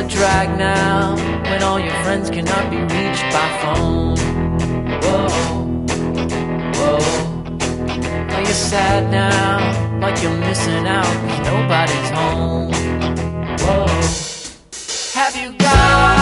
a drag now, when all your friends cannot be reached by phone. Whoa, whoa. Are you sad now, like you're missing out 'cause nobody's home? Whoa. Have you got